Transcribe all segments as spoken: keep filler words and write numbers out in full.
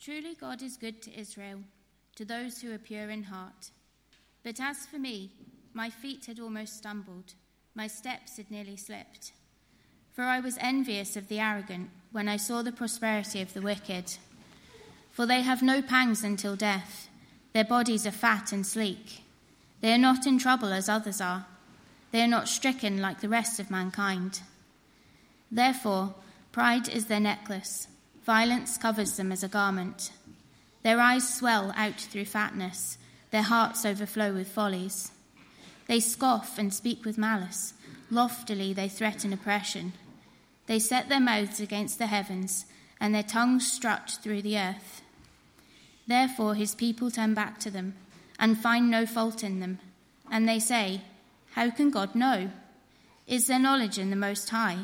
Truly God is good to Israel, to those who are pure in heart. But as for me, my feet had almost stumbled, my steps had nearly slipped. For I was envious of the arrogant when I saw the prosperity of the wicked. For they have no pangs until death, their bodies are fat and sleek. They are not in trouble as others are, they are not stricken like the rest of mankind. Therefore, pride is their necklace, violence covers them as a garment. Their eyes swell out through fatness, their hearts overflow with follies. They scoff and speak with malice, loftily they threaten oppression. They set their mouths against the heavens, and their tongues strut through the earth. Therefore his people turn back to them, and find no fault in them. And they say, how can God know? Is there knowledge in the Most High?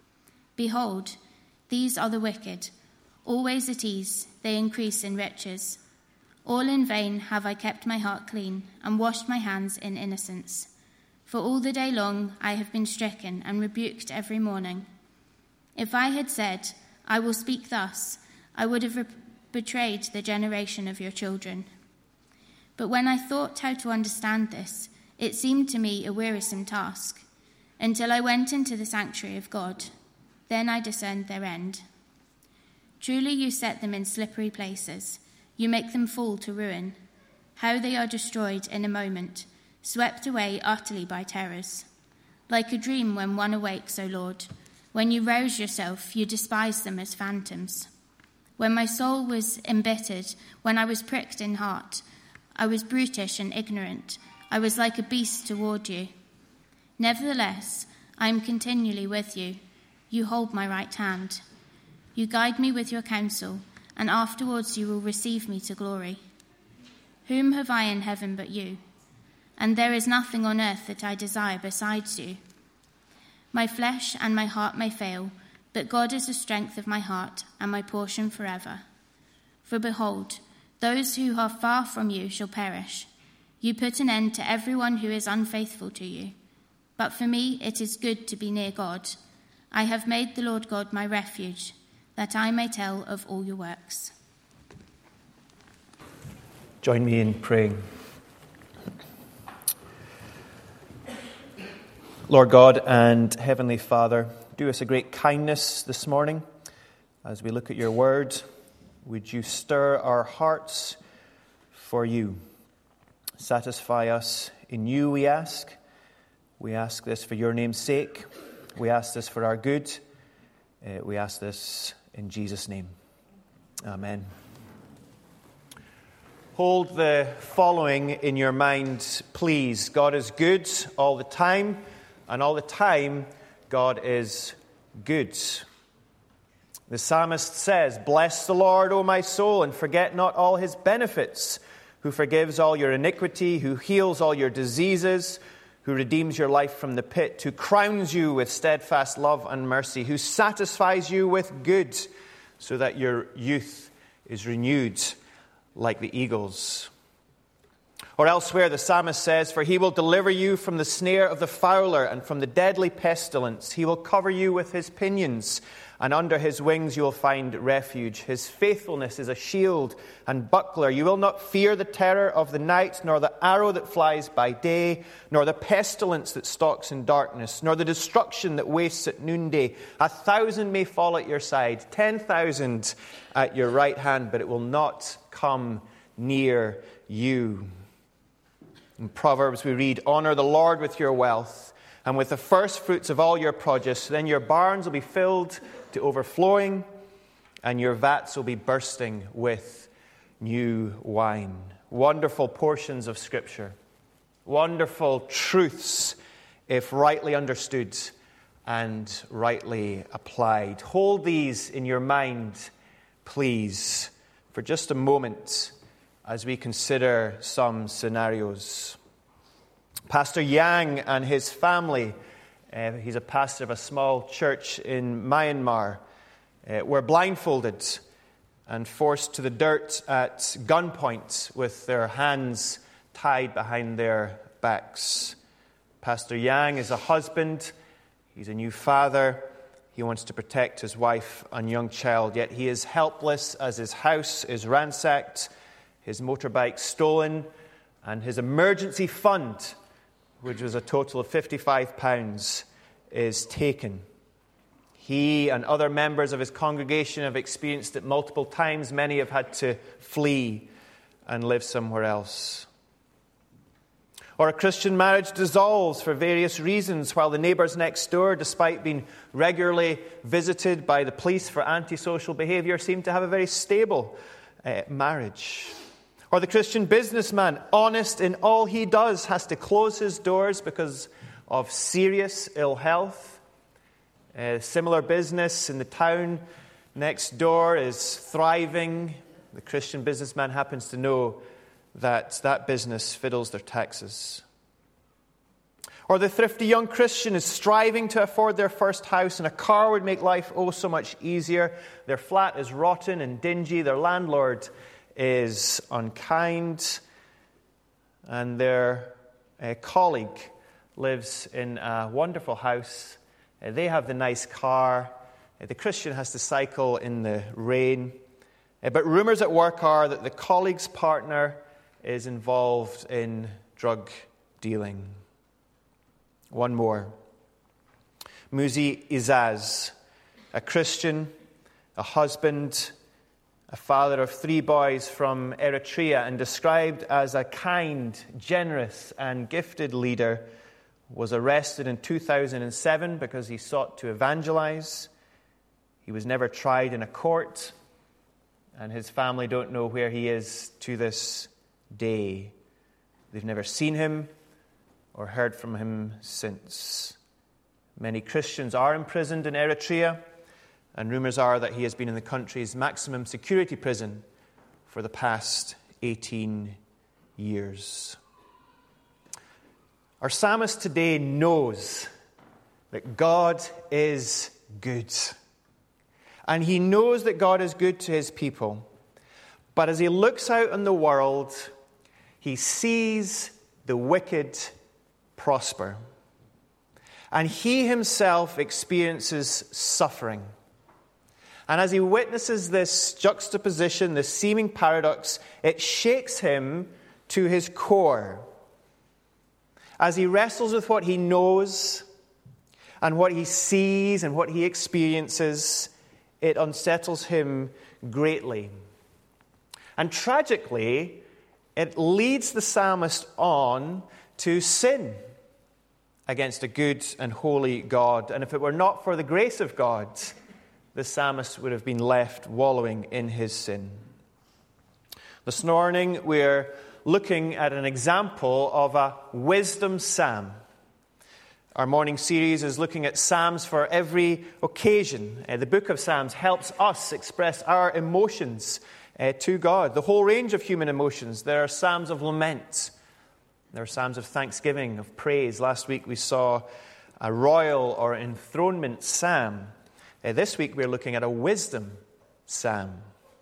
Behold, these are the wicked. Always at ease, they increase in riches. All in vain have I kept my heart clean, and washed my hands in innocence. For all the day long I have been stricken and rebuked every morning. If I had said, I will speak thus, I would have re- betrayed the generation of your children. But when I thought how to understand this, it seemed to me a wearisome task, until I went into the sanctuary of God. Then I discerned their end. Truly you set them in slippery places. You make them fall to ruin. How they are destroyed in a moment, swept away utterly by terrors. Like a dream when one awakes, O Lord. When you rouse yourself, you despise them as phantoms. When my soul was embittered, when I was pricked in heart, I was brutish and ignorant. I was like a beast toward you. Nevertheless, I am continually with you. You hold my right hand. You guide me with your counsel, and afterwards you will receive me to glory. Whom have I in heaven but you? And there is nothing on earth that I desire besides you. My flesh and my heart may fail, but God is the strength of my heart and my portion forever. For behold, those who are far from you shall perish. You put an end to everyone who is unfaithful to you. But for me it is good to be near God. I have made the Lord God my refuge, that I may tell of all your works. Join me in praying. Lord God and Heavenly Father, do us a great kindness this morning as we look at your word. Would you stir our hearts for you? Satisfy us in you, we ask. We ask this for your name's sake. We ask this for our good. Uh, we ask this in Jesus' name. Amen. Hold the following in your mind, please. God is good all the time, and all the time, God is good. The psalmist says, bless the Lord, O my soul, and forget not all his benefits, who forgives all your iniquity, who heals all your diseases, who redeems your life from the pit, who crowns you with steadfast love and mercy, who satisfies you with good, so that your youth is renewed like the eagles. Or elsewhere, the psalmist says, for he will deliver you from the snare of the fowler and from the deadly pestilence. He will cover you with his pinions, and under his wings you will find refuge. His faithfulness is a shield and buckler. You will not fear the terror of the night, nor the arrow that flies by day, nor the pestilence that stalks in darkness, nor the destruction that wastes at noonday. A thousand may fall at your side, ten thousand at your right hand, but it will not come near you. In Proverbs we read, honor the Lord with your wealth and with the first fruits of all your produce. Then your barns will be filled to overflowing, and your vats will be bursting with new wine. Wonderful portions of Scripture. Wonderful truths, if rightly understood and rightly applied. Hold these in your mind, please, for just a moment as we consider some scenarios. Pastor Yang and his family, uh, he's a pastor of a small church in Myanmar, uh, were blindfolded and forced to the dirt at gunpoint with their hands tied behind their backs. Pastor Yang is a husband, he's a new father, He wants to protect his wife and young child, yet he is helpless as his house is ransacked, his motorbike stolen, and his emergency fund, which was a total of fifty-five pounds, is taken. He and other members of his congregation have experienced it multiple times. Many have had to flee and live somewhere else. Or a Christian marriage dissolves for various reasons, while the neighbours next door, despite being regularly visited by the police for antisocial behaviour, seem to have a very stable uh, marriage. Or the Christian businessman, honest in all he does, has to close his doors because of serious ill health. A similar business in the town next door is thriving. The Christian businessman happens to know that that business fiddles their taxes. Or the thrifty young Christian is striving to afford their first house, and a car would make life oh so much easier. Their flat is rotten and dingy. Their landlord is unkind. And their uh, colleague lives in a wonderful house. Uh, they have the nice car. Uh, the Christian has to cycle in the rain. Uh, but rumors at work are that the colleague's partner is involved in drug dealing. One more. Muzi Izaz, a Christian, a husband, a father of three boys from Eritrea, and described as a kind, generous, and gifted leader, was arrested in two thousand seven because he sought to evangelize. He was never tried in a court, and his family don't know where he is to this day. They've never seen him or heard from him since. Many Christians are imprisoned in Eritrea, and rumors are that he has been in the country's maximum security prison for the past eighteen years. Our psalmist today knows that God is good. And he knows that God is good to his people. But as he looks out on the world, he sees the wicked prosper. And he himself experiences suffering. And as he witnesses this juxtaposition, this seeming paradox, it shakes him to his core. As he wrestles with what he knows and what he sees and what he experiences, it unsettles him greatly. And tragically, it leads the psalmist on to sin against a good and holy God. And if it were not for the grace of God, the psalmist would have been left wallowing in his sin. This morning, we're looking at an example of a wisdom psalm. Our morning series is looking at psalms for every occasion. Uh, the book of Psalms helps us express our emotions uh, to God. The whole range of human emotions. There are psalms of lament. There are psalms of thanksgiving, of praise. Last week we saw a royal or enthronement psalm. Uh, this week we're looking at a wisdom psalm.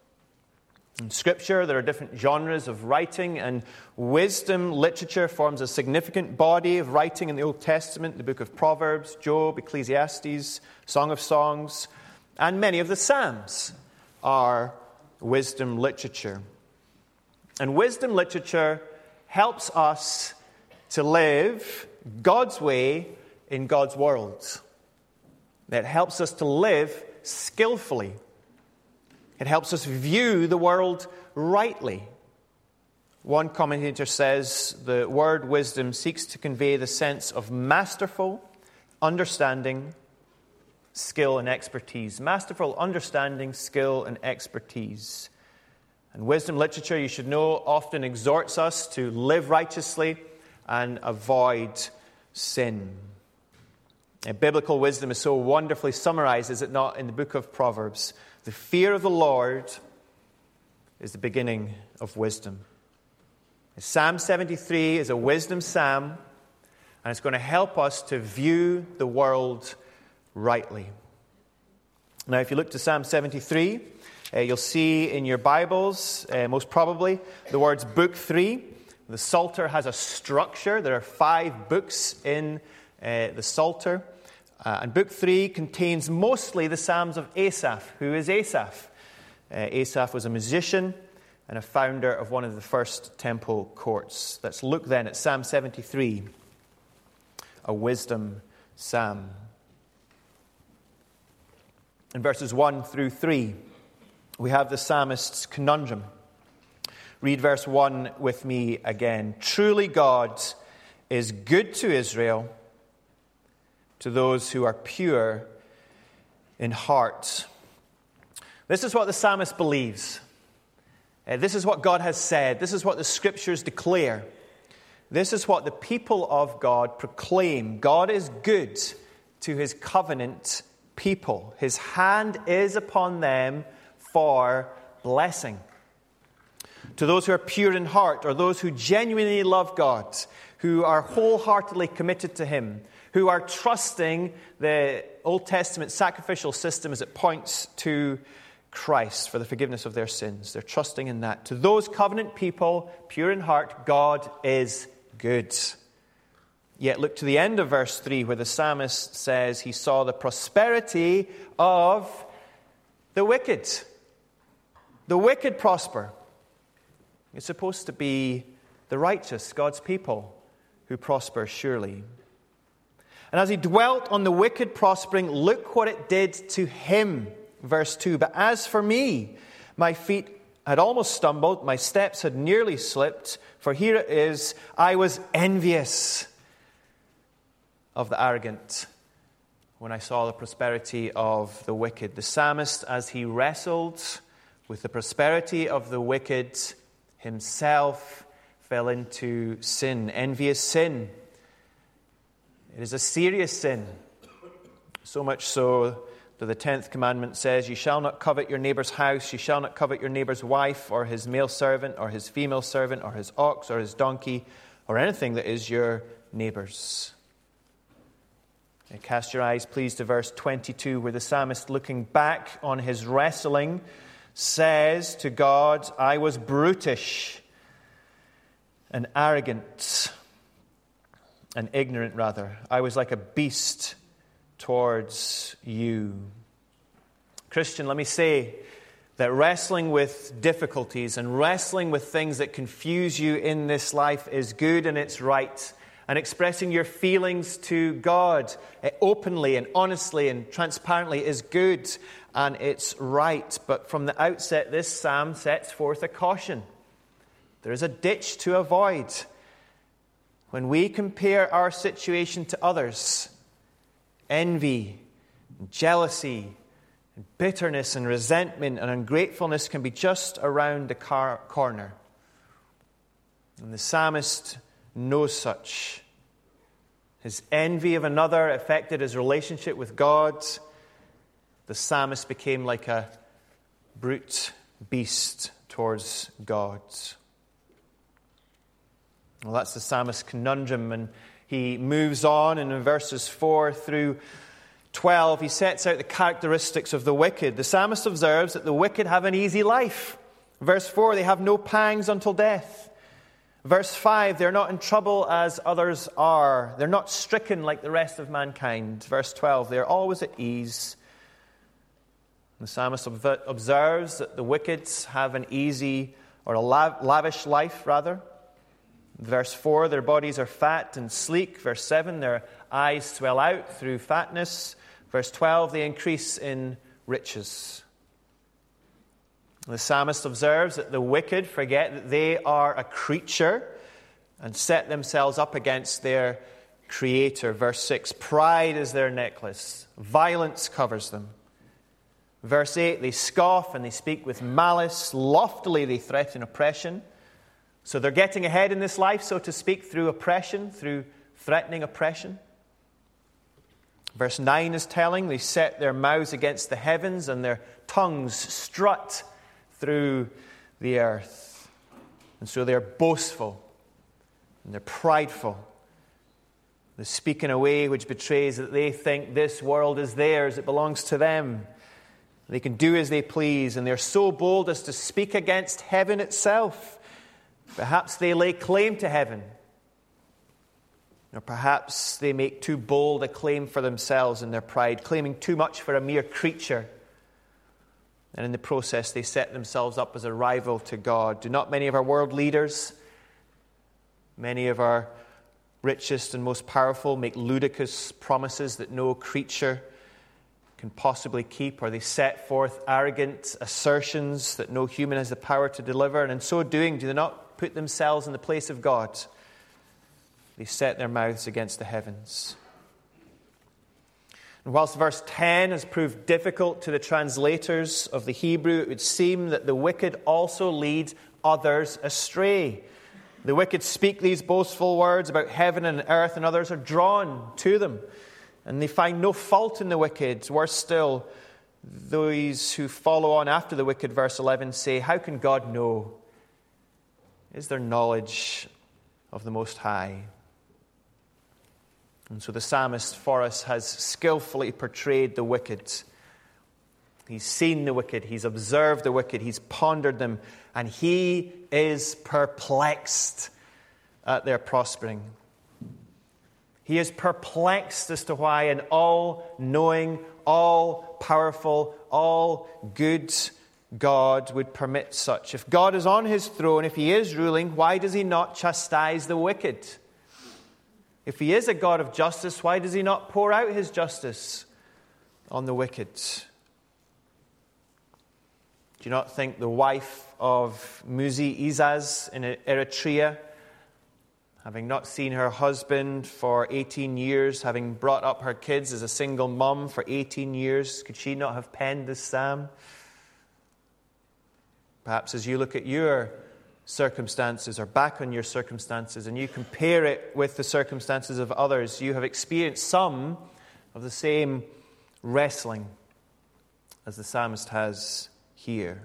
In Scripture, there are different genres of writing, and wisdom literature forms a significant body of writing in the Old Testament, the book of Proverbs, Job, Ecclesiastes, Song of Songs, and many of the Psalms are wisdom literature. And wisdom literature helps us to live God's way in God's world. It helps us to live skillfully. It helps us view the world rightly. One commentator says the word wisdom seeks to convey the sense of masterful understanding, skill, and expertise. Masterful understanding, skill, and expertise. And wisdom literature, you should know, often exhorts us to live righteously and avoid sin. And biblical wisdom is so wonderfully summarized, is it not, in the book of Proverbs? The fear of the Lord is the beginning of wisdom. Psalm seventy-three is a wisdom psalm, and it's going to help us to view the world rightly. Now, if you look to Psalm seventy-three, uh, you'll see in your Bibles, uh, most probably, the words Book three. The Psalter has a structure. There are five books in uh, the Psalter. Uh, and book three contains mostly the Psalms of Asaph. Who is Asaph? Uh, Asaph was a musician and a founder of one of the first temple courts. Let's look then at Psalm seventy-three, a wisdom psalm. In verses one through three, we have the psalmist's conundrum. Read verse one with me again. Truly God is good to Israel, to those who are pure in heart. This is what the psalmist believes. Uh, this is what God has said. This is what the scriptures declare. This is what the people of God proclaim. God is good to his covenant people. His hand is upon them for blessing. To those who are pure in heart, or those who genuinely love God, who are wholeheartedly committed to him, who are trusting the Old Testament sacrificial system as it points to Christ for the forgiveness of their sins. They're trusting in that. To those covenant people, pure in heart, God is good. Yet look to the end of verse three, where the psalmist says he saw the prosperity of the wicked. The wicked prosper. It's supposed to be the righteous, God's people, who prosper surely. And as he dwelt on the wicked prospering, look what it did to him. Verse two, but as for me, my feet had almost stumbled, my steps had nearly slipped, for here it is, I was envious of the arrogant when I saw the prosperity of the wicked. The psalmist, as he wrestled with the prosperity of the wicked, himself fell into sin, envious sin. It is a serious sin, so much so that the tenth commandment says, you shall not covet your neighbor's house, you shall not covet your neighbor's wife, or his male servant, or his female servant, or his ox, or his donkey, or anything that is your neighbor's. And cast your eyes, please, to verse twenty-two, where the psalmist, looking back on his wrestling, says to God, I was brutish and arrogant and ignorant, rather. I was like a beast towards you. Christian, let me say that wrestling with difficulties and wrestling with things that confuse you in this life is good and it's right. And expressing your feelings to God openly and honestly and transparently is good and it's right. But from the outset, this psalm sets forth a caution. There is a ditch to avoid. When we compare our situation to others, envy, and jealousy, and bitterness, and resentment, and ungratefulness can be just around the car- corner. And the psalmist knows such. His envy of another affected his relationship with God. The psalmist became like a brute beast towards God. Well, that's the psalmist's conundrum, and he moves on, and in verses four through twelve, he sets out the characteristics of the wicked. The psalmist observes that the wicked have an easy life. Verse four, they have no pangs until death. Verse five, they're not in trouble as others are. They're not stricken like the rest of mankind. Verse twelve, they're always at ease. The psalmist observes that the wicked have an easy, or a lavish life, rather. Verse four, their bodies are fat and sleek. Verse seven, their eyes swell out through fatness. Verse twelve, they increase in riches. The psalmist observes that the wicked forget that they are a creature and set themselves up against their Creator. Verse six, pride is their necklace. Violence covers them. Verse eight, they scoff and they speak with malice. Loftily they threaten oppression. So they're getting ahead in this life, so to speak, through oppression, through threatening oppression. Verse nine is telling, they set their mouths against the heavens and their tongues strut through the earth. And so they're boastful and they're prideful. They speak in a way which betrays that they think this world is theirs, it belongs to them. They can do as they please, and they're so bold as to speak against heaven itself. Perhaps they lay claim to heaven. Or perhaps they make too bold a claim for themselves in their pride, claiming too much for a mere creature. And in the process, they set themselves up as a rival to God. Do not many of our world leaders, many of our richest and most powerful, make ludicrous promises that no creature can possibly keep? Or they set forth arrogant assertions that no human has the power to deliver? And in so doing, do they not put themselves in the place of God? They set their mouths against the heavens. And whilst verse ten has proved difficult to the translators of the Hebrew, it would seem that the wicked also lead others astray. The wicked speak these boastful words about heaven and earth, and others are drawn to them. And they find no fault in the wicked. Worse still, those who follow on after the wicked, verse eleven, say, how can God know? Is there knowledge of the Most High? And so the psalmist for us has skillfully portrayed the wicked. He's seen the wicked, he's observed the wicked, he's pondered them, and he is perplexed at their prospering. He is perplexed as to why an all-knowing, all-powerful, all-good God would permit such. If God is on his throne, if he is ruling, why does he not chastise the wicked? If he is a God of justice, why does he not pour out his justice on the wicked? Do you not think the wife of Muzi Izaz in Eritrea, having not seen her husband for eighteen years, having brought up her kids as a single mum for eighteen years, could she not have penned this psalm? Perhaps as you look at your circumstances or back on your circumstances and you compare it with the circumstances of others, you have experienced some of the same wrestling as the psalmist has here.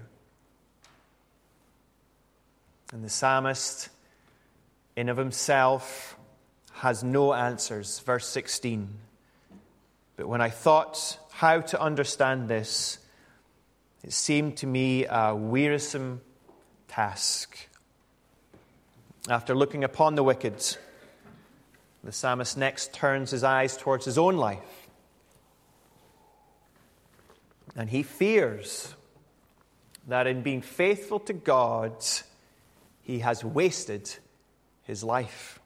And the psalmist in of himself has no answers. Verse sixteen. But when I thought how to understand this, it seemed to me a wearisome task. After looking upon the wicked, the psalmist next turns his eyes towards his own life. And he fears that in being faithful to God, he has wasted his life.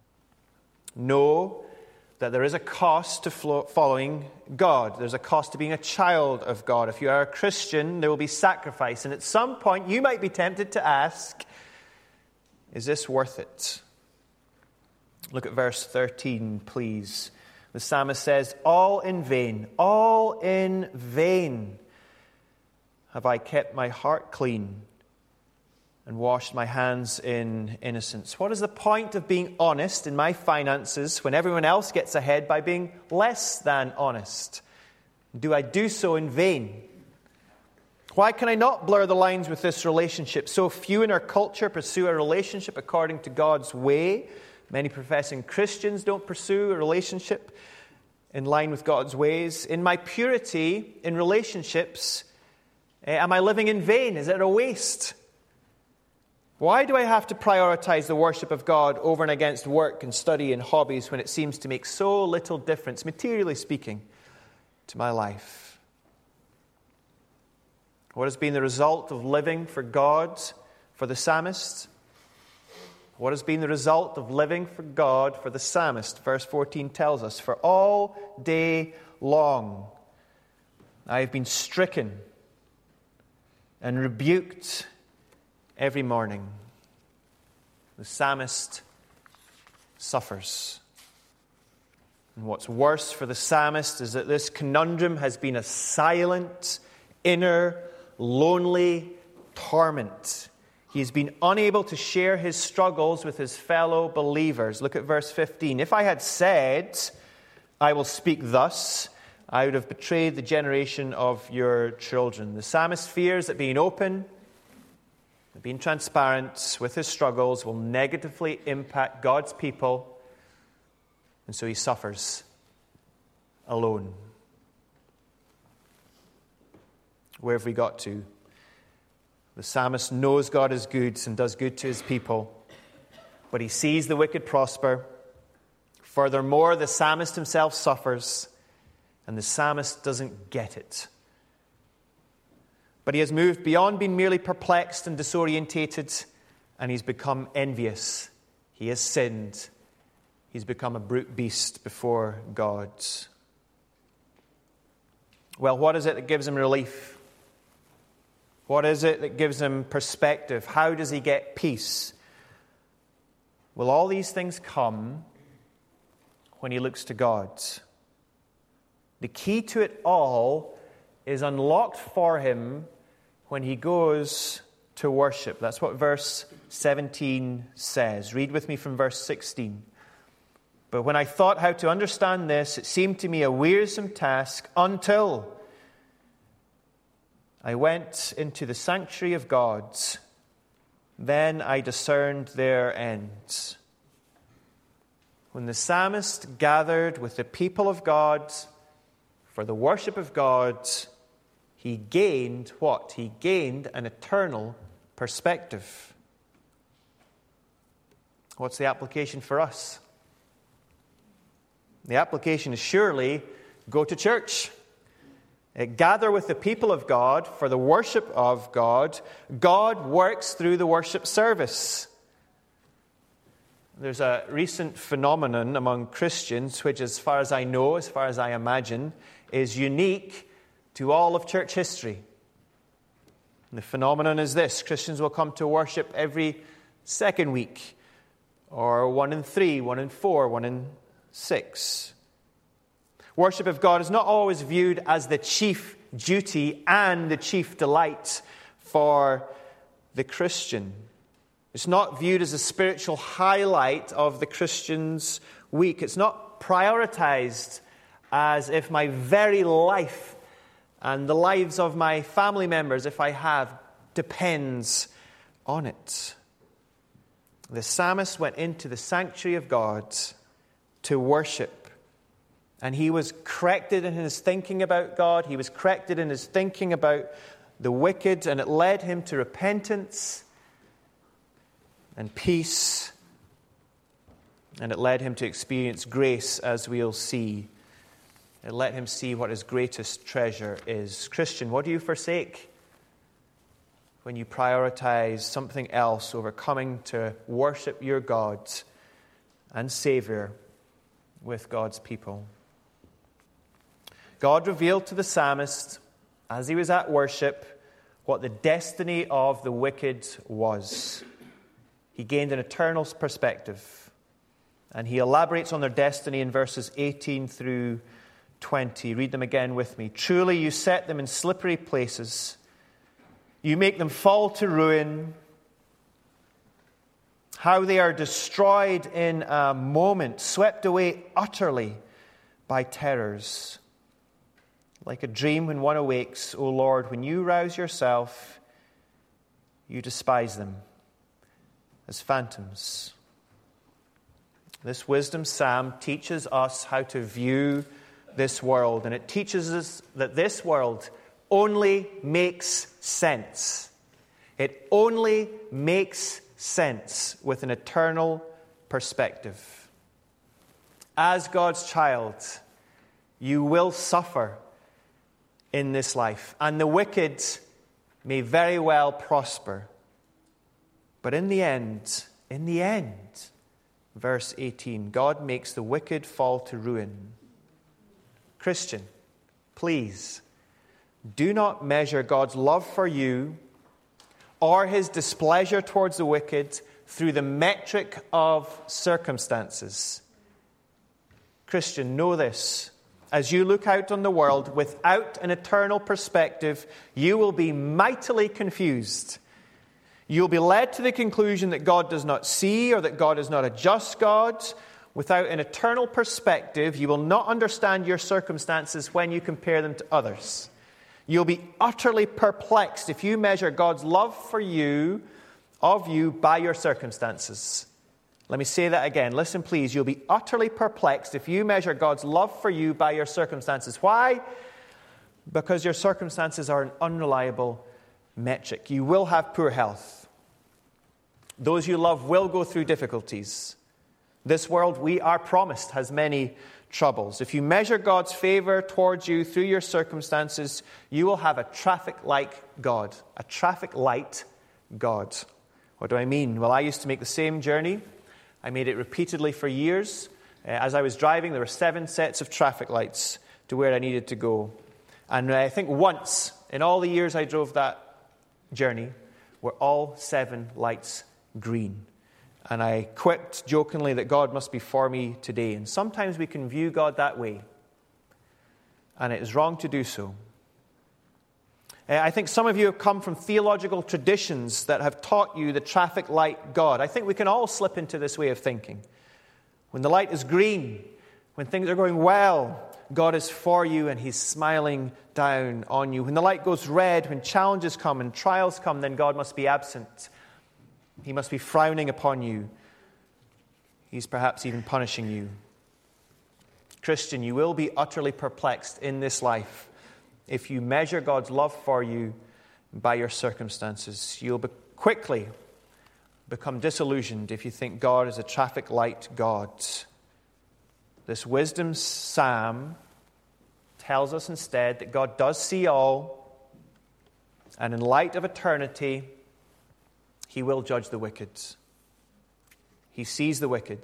Know that there is a cost to following God. There's a cost to being a child of God. If you are a Christian, there will be sacrifice. And at some point, you might be tempted to ask, is this worth it? Look at verse thirteen, please. The psalmist says, all in vain, all in vain have I kept my heart clean and washed my hands in innocence. What is the point of being honest in my finances when everyone else gets ahead by being less than honest? Do I do so in vain? Why can I not blur the lines with this relationship? So few in our culture pursue a relationship according to God's way. Many professing Christians don't pursue a relationship in line with God's ways. In my purity in relationships, am I living in vain? Is it a waste? Why do I have to prioritize the worship of God over and against work and study and hobbies when it seems to make so little difference, materially speaking, to my life? What has been the result of living for God for the psalmist? What has been the result of living for God for the psalmist? Verse fourteen tells us, for all day long I have been stricken and rebuked every morning. The psalmist suffers. And what's worse for the psalmist is that this conundrum has been a silent, inner, lonely torment. He has been unable to share his struggles with his fellow believers. Look at verse fifteen. If I had said, I will speak thus, I would have betrayed the generation of your children. The psalmist fears that being open, being transparent with his struggles will negatively impact God's people, and so he suffers alone. Where have we got to? The psalmist knows God is good and does good to his people, but he sees the wicked prosper, Furthermore, the psalmist himself suffers, and the psalmist doesn't get it. But he has moved beyond being merely perplexed and disorientated, and he's become envious. He has sinned. He's become a brute beast before God. Well, what is it that gives him relief? What is it that gives him perspective? How does he get peace? Well, all these things come when he looks to God. The key to it all is unlocked for him when he goes to worship. That's what verse seventeen says. Read with me from verse sixteen. But when I thought how to understand this, it seemed to me a wearisome task until I went into the sanctuary of God. Then I discerned their ends. When the psalmist gathered with the people of God for the worship of God, he gained what? He gained an eternal perspective. What's the application for us? The application is surely go to church. Gather with the people of God for the worship of God. God works through the worship service. There's a recent phenomenon among Christians, which as far as I know, as far as I imagine, is unique to all of church history. And the phenomenon is this: Christians will come to worship every second week, or one in three, one in four, one in six. Worship of God is not always viewed as the chief duty and the chief delight for the Christian. It's not viewed as a spiritual highlight of the Christian's week. It's not prioritized as if my very life and the lives of my family members, if I have, depends on it. The psalmist went into the sanctuary of God to worship. And he was corrected in his thinking about God. He was corrected in his thinking about the wicked. And it led him to repentance and peace. And it led him to experience grace, as we'll see. It let him see what his greatest treasure is. Christian, what do you forsake when you prioritize something else over coming to worship your God and Savior with God's people? God revealed to the psalmist, as he was at worship, what the destiny of the wicked was. He gained an eternal perspective. And he elaborates on their destiny in verses eighteen through twenty. Read them again with me. Truly you set them in slippery places. You make them fall to ruin. How they are destroyed in a moment, swept away utterly by terrors. Like a dream when one awakes, O Lord, when you rouse yourself, you despise them as phantoms. This wisdom psalm teaches us how to view this world, and it teaches us that this world only makes sense. It only makes sense with an eternal perspective. As God's child, you will suffer in this life, and the wicked may very well prosper. But in the end, in the end, verse eighteen, God makes the wicked fall to ruin. Christian, please, do not measure God's love for you or his displeasure towards the wicked through the metric of circumstances. Christian, know this. As you look out on the world without an eternal perspective, you will be mightily confused. You'll be led to the conclusion that God does not see or that God is not a just God. Without an eternal perspective, you will not understand your circumstances when you compare them to others. You'll be utterly perplexed if you measure God's love for you, of you, by your circumstances. Let me say that again. Listen, please. You'll be utterly perplexed if you measure God's love for you by your circumstances. Why? Because your circumstances are an unreliable metric. You will have poor health. Those you love will go through difficulties. This world, we are promised, has many troubles. If you measure God's favor towards you through your circumstances, you will have a traffic-like God, a traffic light God. What do I mean? Well, I used to make the same journey. I made it repeatedly for years. Uh, as I was driving, there were seven sets of traffic lights to where I needed to go. And I think once, in all the years I drove that journey, were all seven lights green. And I quipped jokingly that God must be for me today. And sometimes we can view God that way. And it is wrong to do so. I think some of you have come from theological traditions that have taught you the traffic light God. I think we can all slip into this way of thinking. When the light is green, when things are going well, God is for you and He's smiling down on you. When the light goes red, when challenges come and trials come, then God must be absent. He must be frowning upon you. He's perhaps even punishing you. Christian, you will be utterly perplexed in this life if you measure God's love for you by your circumstances. You'll be quickly become disillusioned if you think God is a traffic light God. This wisdom psalm tells us instead that God does see all, and in light of eternity, He will judge the wicked. He sees the wicked.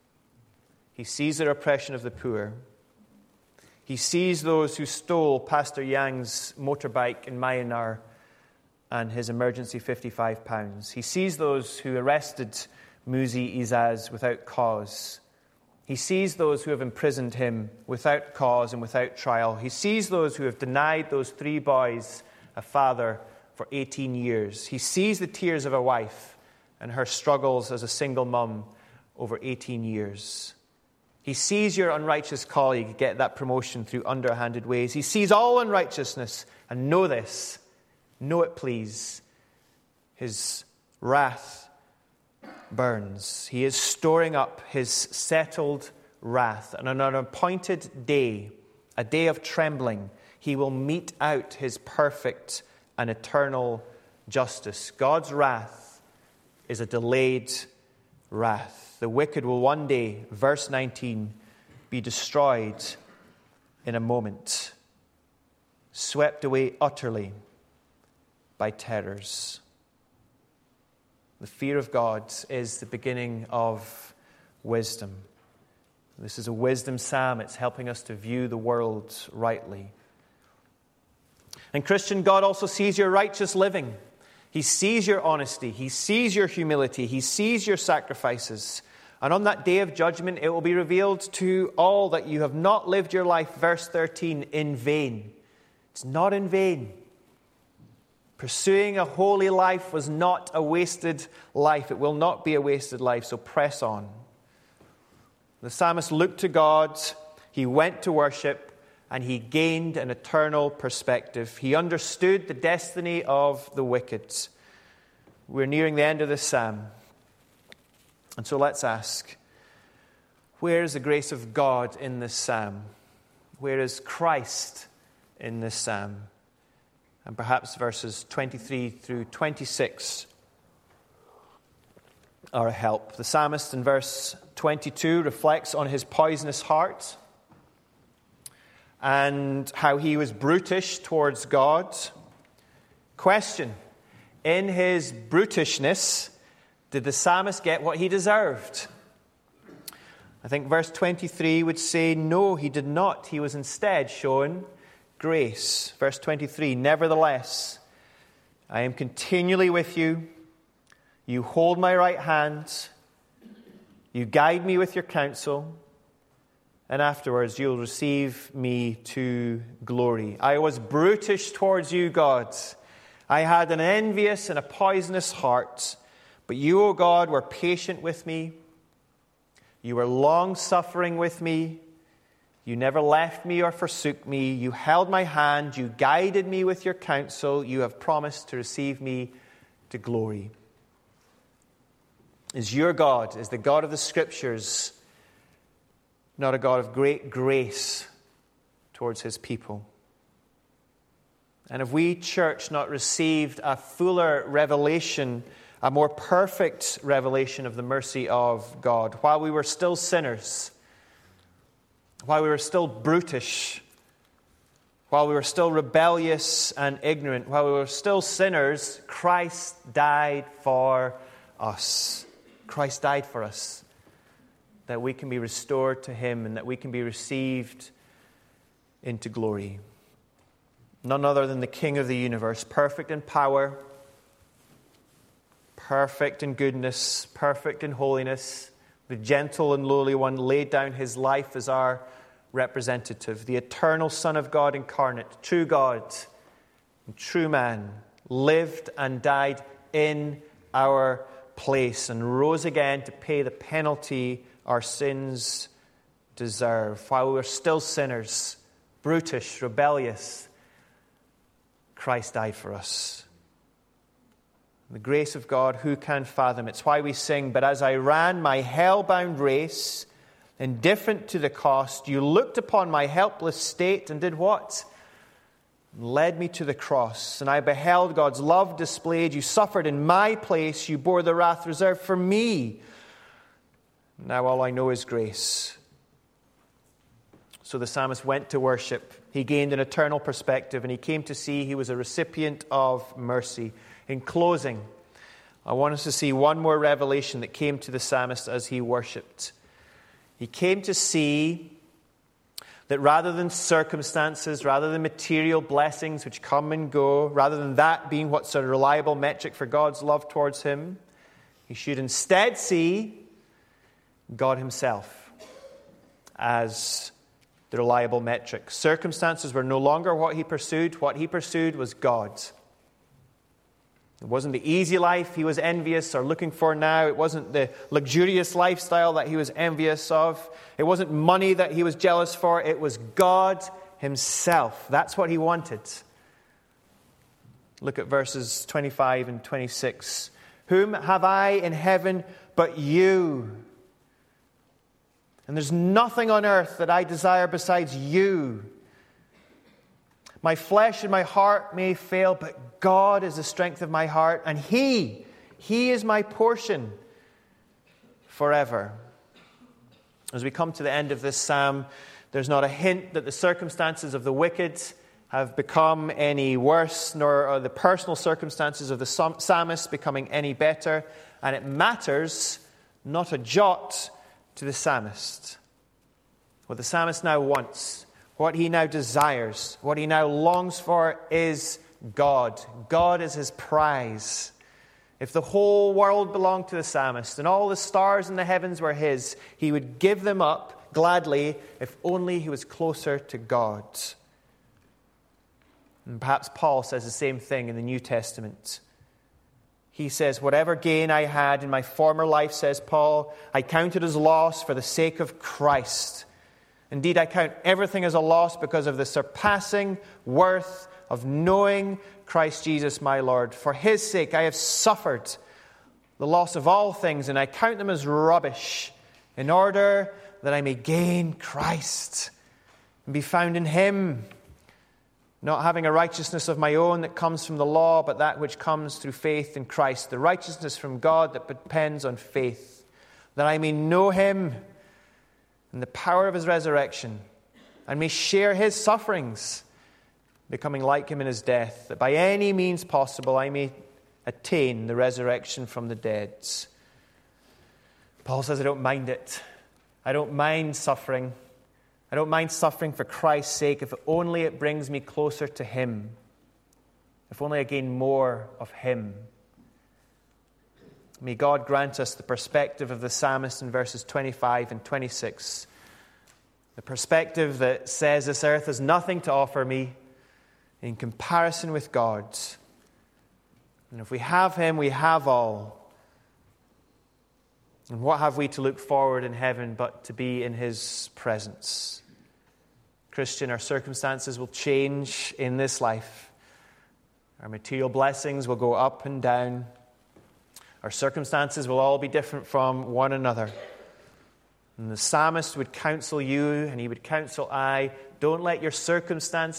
He sees their oppression of the poor. He sees those who stole Pastor Yang's motorbike in Myanmar and his emergency fifty-five pounds. He sees those who arrested Muzi Izaz without cause. He sees those who have imprisoned him without cause and without trial. He sees those who have denied those three boys a father for eighteen years. He sees the tears of a wife and her struggles as a single mum over eighteen years. He sees your unrighteous colleague get that promotion through underhanded ways. He sees all unrighteousness, and know this, know it please, His wrath burns. He is storing up His settled wrath, and on an appointed day, a day of trembling, He will mete out His perfect and eternal justice. God's wrath is a delayed wrath. The wicked will one day, verse nineteen, be destroyed in a moment, swept away utterly by terrors. The fear of God is the beginning of wisdom. This is a wisdom psalm. It's helping us to view the world rightly. And Christian, God also sees your righteous living. He sees your honesty. He sees your humility. He sees your sacrifices. And on that day of judgment, it will be revealed to all that you have not lived your life, verse thirteen, in vain. It's not in vain. Pursuing a holy life was not a wasted life. It will not be a wasted life, so press on. The psalmist looked to God, he went to worship, and he gained an eternal perspective. He understood the destiny of the wicked. We're nearing the end of this psalm. And so let's ask, where is the grace of God in this psalm? Where is Christ in this psalm? And perhaps verses twenty-three through twenty-six are a help. The psalmist in verse twenty-two reflects on his poisonous heart and how he was brutish towards God. Question: in his brutishness, did the psalmist get what he deserved? I think verse twenty-three would say, no, he did not. He was instead shown grace. Verse twenty-three, nevertheless, I am continually with you. You hold my right hand. You guide me with your counsel. And afterwards you'll receive me to glory. I was brutish towards you, God. I had an envious and a poisonous heart. But you, O God, were patient with me. You were long-suffering with me. You never left me or forsook me. You held my hand. You guided me with your counsel. You have promised to receive me to glory. Is your God, is the God of the Scriptures, not a God of great grace towards his people? And have we, church, not received a fuller revelation a more perfect revelation of the mercy of God. While we were still sinners, while we were still brutish, while we were still rebellious and ignorant, while we were still sinners, Christ died for us. Christ died for us, that we can be restored to him and that we can be received into glory. None other than the King of the universe, perfect in power, perfect in goodness, perfect in holiness, the gentle and lowly one, laid down his life as our representative, the eternal Son of God incarnate, true God and true man, lived and died in our place and rose again to pay the penalty our sins deserve. While we were still sinners, brutish, rebellious, Christ died for us. The grace of God, who can fathom? It's why we sing, but as I ran my hell-bound race, indifferent to the cost, you looked upon my helpless state and did what? Led me to the cross, and I beheld God's love displayed. You suffered in my place. You bore the wrath reserved for me. Now all I know is grace. So the psalmist went to worship. He gained an eternal perspective, and he came to see he was a recipient of mercy. In closing, I want us to see one more revelation that came to the psalmist as he worshipped. He came to see that rather than circumstances, rather than material blessings which come and go, rather than that being what's a reliable metric for God's love towards him, he should instead see God himself as the reliable metric. Circumstances were no longer what he pursued. What he pursued was God. It wasn't the easy life he was envious or looking for now. It wasn't the luxurious lifestyle that he was envious of. It wasn't money that he was jealous for. It was God himself. That's what he wanted. Look at verses twenty-five and twenty-six. Whom have I in heaven but you? And there's nothing on earth that I desire besides you. My flesh and my heart may fail, but God is the strength of my heart, and He, He is my portion forever. As we come to the end of this psalm, there's not a hint that the circumstances of the wicked have become any worse, nor are the personal circumstances of the psalmist becoming any better. And it matters not a jot to the psalmist. What the psalmist now wants, what he now desires, what he now longs for is God. God is his prize. If the whole world belonged to the psalmist and all the stars in the heavens were his, he would give them up gladly if only he was closer to God. And perhaps Paul says the same thing in the New Testament. He says, whatever gain I had in my former life, says Paul, I counted as loss for the sake of Christ. Indeed, I count everything as a loss because of the surpassing worth of knowing Christ Jesus my Lord. For his sake I have suffered the loss of all things, and I count them as rubbish, in order that I may gain Christ and be found in him, not having a righteousness of my own that comes from the law, but that which comes through faith in Christ, the righteousness from God that depends on faith, that I may know him and the power of his resurrection, and may share his sufferings, becoming like him in his death, that by any means possible I may attain the resurrection from the dead. Paul says, I don't mind it. I don't mind suffering. I don't mind suffering for Christ's sake, if only it brings me closer to him, if only I gain more of him. May God grant us the perspective of the psalmist in verses twenty-five and twenty-six. The perspective that says this earth has nothing to offer me in comparison with God. And if we have him, we have all. And what have we to look forward in heaven but to be in his presence? Christian, our circumstances will change in this life. Our material blessings will go up and down. Our circumstances will all be different from one another. And the psalmist would counsel you, and he would counsel I, don't let your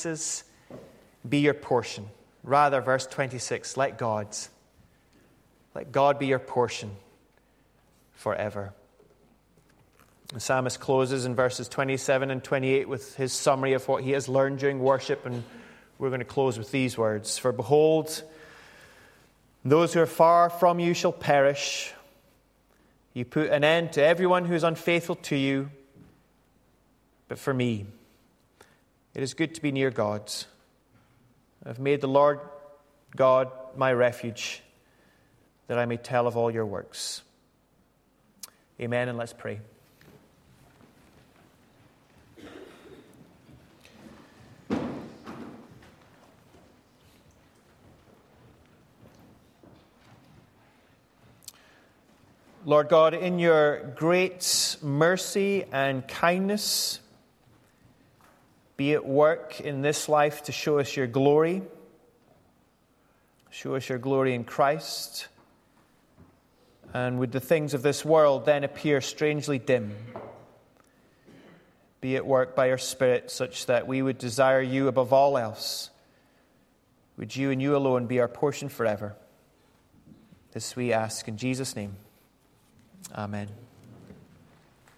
circumstances be your portion. Rather, verse twenty-six, let God. Let God be your portion forever. The psalmist closes in verses twenty-seven and twenty-eight with his summary of what he has learned during worship, and we're going to close with these words. For behold, those who are far from you shall perish. You put an end to everyone who is unfaithful to you. But for me, it is good to be near God. I've made the Lord God my refuge, that I may tell of all your works. Amen, and let's pray. Lord God, in your great mercy and kindness, be at work in this life to show us your glory. Show us your glory in Christ. And would the things of this world then appear strangely dim? Be at work by your Spirit such that we would desire you above all else. Would you and you alone be our portion forever? This we ask in Jesus' name. Amen.